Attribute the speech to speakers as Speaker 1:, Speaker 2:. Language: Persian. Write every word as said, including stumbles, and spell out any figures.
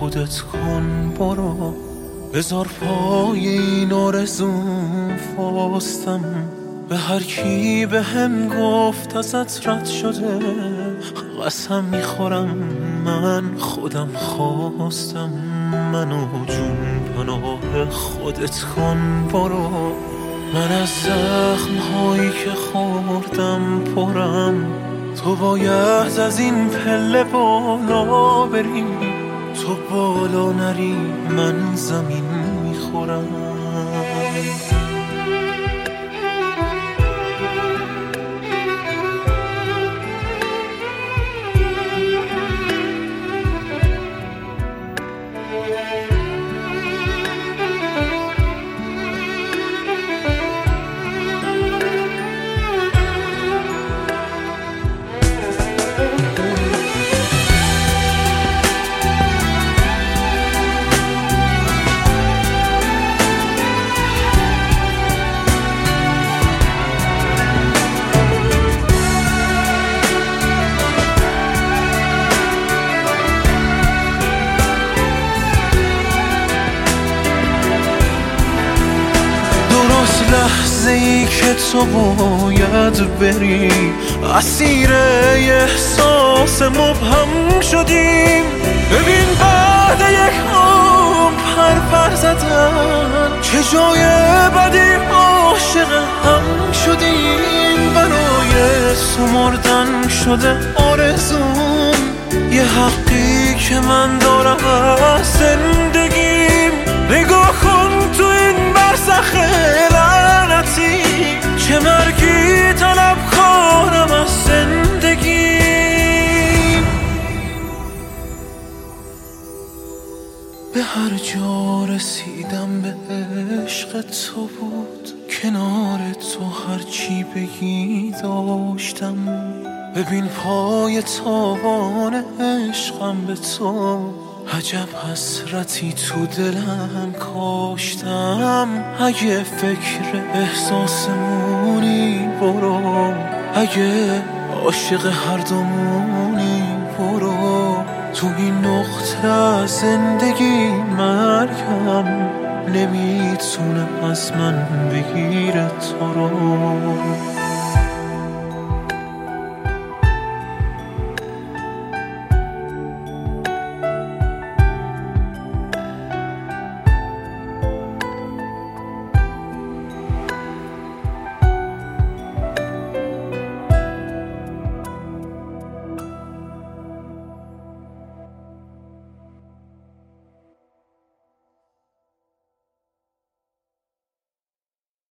Speaker 1: خودت کن برو، بذار پای این آرزوم فاستم. به هر کی به هم گفت ازت رد شده، قسم میخورم من خودم خواستم. منو جون پناه خودت کن برو، من از زخم هایی که خوردم پرم. تو باید از این پله بالا بری، تو بالا نری من زمین میخورم. لحظه ای که تو باید بری، اسیر احساس مبهم شدیم. ببین بعد یک عمر پر پر زدن، چه جای بدی عاشق هم شدیم. برای سمردن شده آرزوم، یه حقی که من دارم از زندگیم. نگاه کن تو این برزخ لعنتی، چه مرگی طلب کارم از زندگی. به هر جا رسیدم به عشق تو بود، کنار تو هرچی بگی داشتم. ببین پای تابان عشقم به تو، عجب حسرتی تو دلم کاشتم. اگه فکر احساسمونی برو، اگه عاشق هر دومونی برو. تو این نقطه از زندگی مرگم نمیتونه از من بگیره تو رو.